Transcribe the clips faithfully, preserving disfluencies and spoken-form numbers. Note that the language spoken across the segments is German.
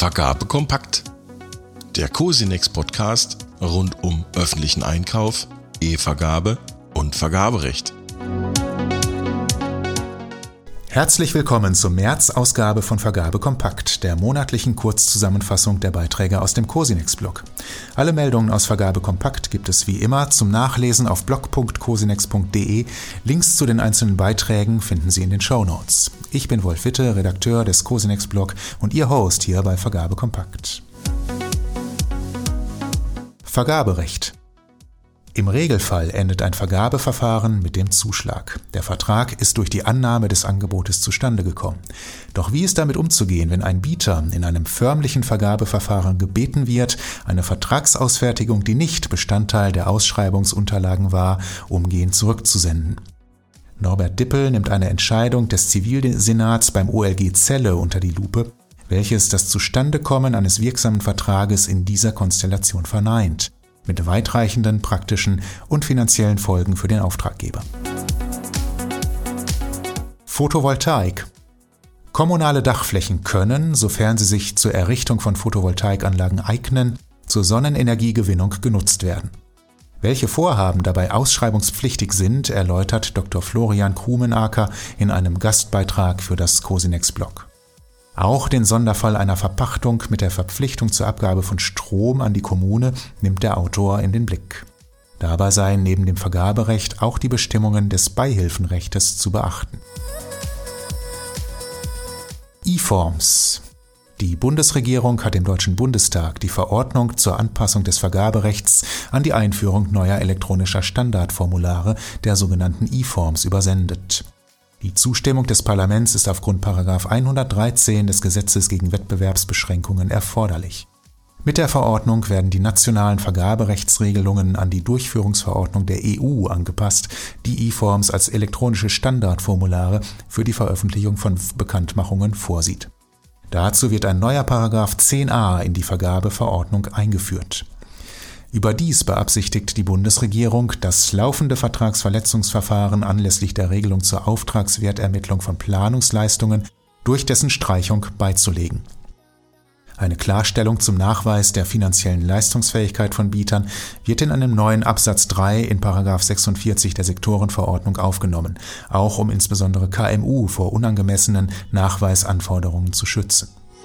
Vergabe kompakt. Der Cosinex-Podcast rund um öffentlichen Einkauf, E-Vergabe und Vergaberecht. Herzlich willkommen zur März-Ausgabe von Vergabe kompakt, der monatlichen Kurzzusammenfassung der Beiträge aus dem Cosinex-Blog. Alle Meldungen aus Vergabe kompakt gibt es wie immer zum Nachlesen auf blog punkt cosinex punkt de. Links zu den einzelnen Beiträgen finden Sie in den Shownotes. Ich bin Wolf Witte, Redakteur des Cosinex-Blog und Ihr Host hier bei Vergabe kompakt. Vergaberecht. Im Regelfall endet ein Vergabeverfahren mit dem Zuschlag. Der Vertrag ist durch die Annahme des Angebotes zustande gekommen. Doch wie ist damit umzugehen, wenn ein Bieter in einem förmlichen Vergabeverfahren gebeten wird, eine Vertragsausfertigung, die nicht Bestandteil der Ausschreibungsunterlagen war, umgehend zurückzusenden? Norbert Dippel nimmt eine Entscheidung des Zivilsenats beim O L G Celle unter die Lupe, welches das Zustandekommen eines wirksamen Vertrages in dieser Konstellation verneint, mit weitreichenden praktischen und finanziellen Folgen für den Auftraggeber. Photovoltaik. Kommunale Dachflächen können, sofern sie sich zur Errichtung von Photovoltaikanlagen eignen, zur Sonnenenergiegewinnung genutzt werden. Welche Vorhaben dabei ausschreibungspflichtig sind, erläutert Doktor Florian Krumenacker in einem Gastbeitrag für das Cosinex-Blog. Auch den Sonderfall einer Verpachtung mit der Verpflichtung zur Abgabe von Strom an die Kommune nimmt der Autor in den Blick. Dabei seien neben dem Vergaberecht auch die Bestimmungen des Beihilfenrechtes zu beachten. E-Forms. Die Bundesregierung hat dem Deutschen Bundestag die Verordnung zur Anpassung des Vergaberechts an die Einführung neuer elektronischer Standardformulare, der sogenannten E-Forms, übersendet. Die Zustimmung des Parlaments ist aufgrund Paragraph hundertdreizehn des Gesetzes gegen Wettbewerbsbeschränkungen erforderlich. Mit der Verordnung werden die nationalen Vergaberechtsregelungen an die Durchführungsverordnung der E U angepasst, die E-Forms als elektronische Standardformulare für die Veröffentlichung von Bekanntmachungen vorsieht. Dazu wird ein neuer Paragraph zehn a in die Vergabeverordnung eingeführt. Überdies beabsichtigt die Bundesregierung, das laufende Vertragsverletzungsverfahren anlässlich der Regelung zur Auftragswertermittlung von Planungsleistungen durch dessen Streichung beizulegen. Eine Klarstellung zum Nachweis der finanziellen Leistungsfähigkeit von Bietern wird in einem neuen Absatz drei in Paragraph sechsundvierzig der Sektorenverordnung aufgenommen, auch um insbesondere K M U vor unangemessenen Nachweisanforderungen zu schützen.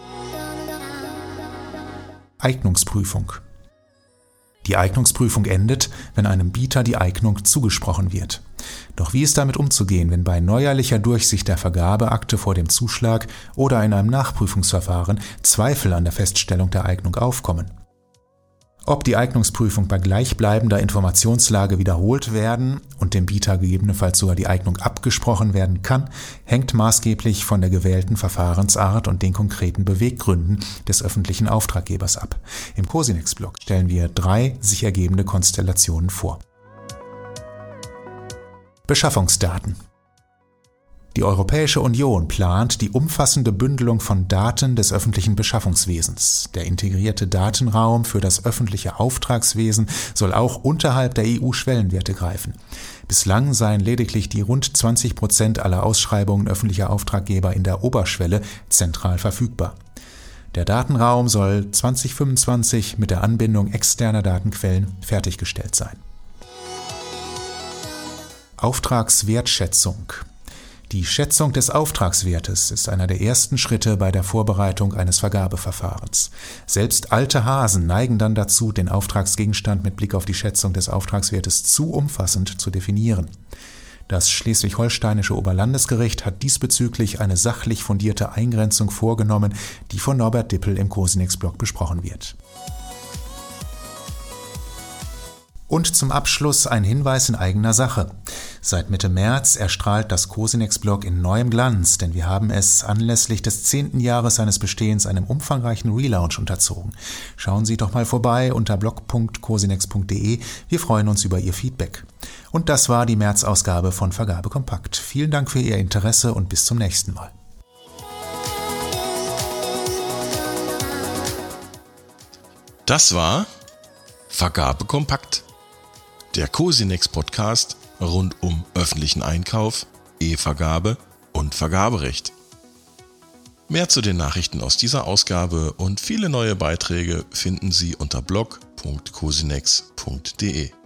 Eignungsprüfung. Die Eignungsprüfung endet, wenn einem Bieter die Eignung zugesprochen wird. Doch wie ist damit umzugehen, wenn bei neuerlicher Durchsicht der Vergabeakte vor dem Zuschlag oder in einem Nachprüfungsverfahren Zweifel an der Feststellung der Eignung aufkommen? Ob die Eignungsprüfung bei gleichbleibender Informationslage wiederholt werden und dem Bieter gegebenenfalls sogar die Eignung abgesprochen werden kann, hängt maßgeblich von der gewählten Verfahrensart und den konkreten Beweggründen des öffentlichen Auftraggebers ab. Im Cosinex-Blog stellen wir drei sich ergebende Konstellationen vor. Beschaffungsdaten. Die Europäische Union plant die umfassende Bündelung von Daten des öffentlichen Beschaffungswesens. Der integrierte Datenraum für das öffentliche Auftragswesen soll auch unterhalb der E U-Schwellenwerte greifen. Bislang seien lediglich die rund zwanzig Prozent aller Ausschreibungen öffentlicher Auftraggeber in der Oberschwelle zentral verfügbar. Der Datenraum soll zwanzig fünfundzwanzig mit der Anbindung externer Datenquellen fertiggestellt sein. Auftragswertschätzung. Die Schätzung des Auftragswertes ist einer der ersten Schritte bei der Vorbereitung eines Vergabeverfahrens. Selbst alte Hasen neigen dann dazu, den Auftragsgegenstand mit Blick auf die Schätzung des Auftragswertes zu umfassend zu definieren. Das Schleswig-Holsteinische Oberlandesgericht hat diesbezüglich eine sachlich fundierte Eingrenzung vorgenommen, die von Norbert Dippel im Cosinex-Blog besprochen wird. Und zum Abschluss ein Hinweis in eigener Sache. Seit Mitte März erstrahlt das Cosinex-Blog in neuem Glanz, denn wir haben es anlässlich des zehnten Jahres seines Bestehens einem umfangreichen Relaunch unterzogen. Schauen Sie doch mal vorbei unter blog punkt cosinex punkt de. Wir freuen uns über Ihr Feedback. Und das war die März-Ausgabe von Vergabe kompakt. Vielen Dank für Ihr Interesse und bis zum nächsten Mal. Das war Vergabe kompakt. Der Cosinex-Podcast rund um öffentlichen Einkauf, E-Vergabe und Vergaberecht. Mehr zu den Nachrichten aus dieser Ausgabe und viele neue Beiträge finden Sie unter blog punkt cosinex punkt de.